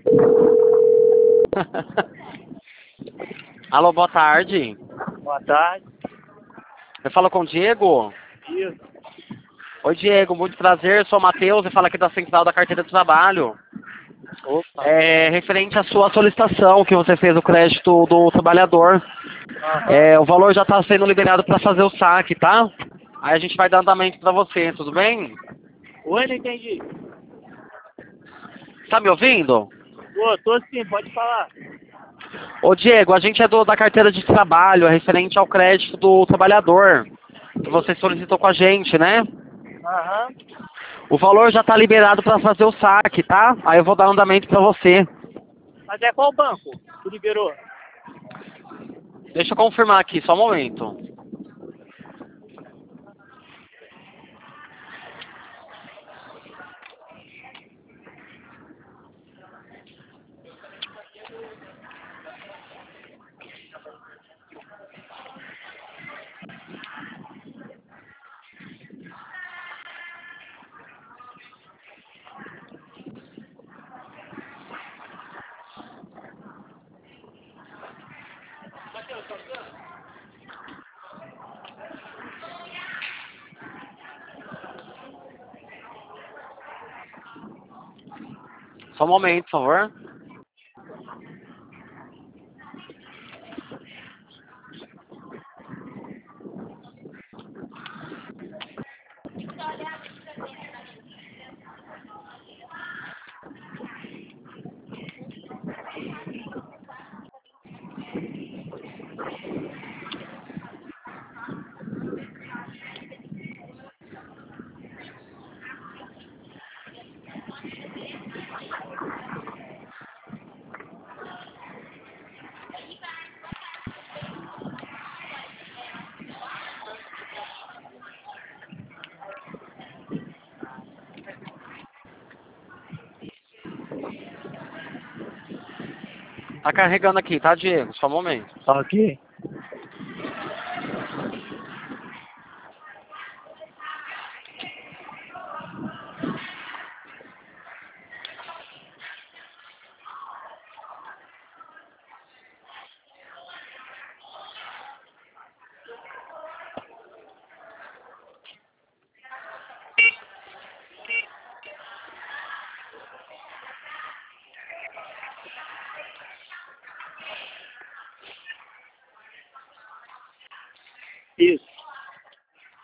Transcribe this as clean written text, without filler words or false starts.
Alô, boa tarde. Boa tarde. Eu falo com o Diego. Isso. Oi, Diego, muito prazer. Sou o Matheus e falo aqui da Central da Carteira de Trabalho. Opa. É referente à sua solicitação que você fez o crédito do trabalhador. Aham. O valor já está sendo liberado para fazer o saque, tá? Aí a gente vai dar andamento para você, tudo bem? Oi, não entendi. Tá me ouvindo? Tô sim, pode falar. Ô, Diego, a gente é da carteira de trabalho, é referente ao crédito do trabalhador, que você solicitou com a gente, né? Aham. O valor já está liberado para fazer o saque, tá? Aí eu vou dar andamento para você. Mas é qual banco que liberou? Deixa eu confirmar aqui, só um momento. Só um momento, por favor. Tá carregando aqui, tá, Diego? Só um momento. Ok. Isso.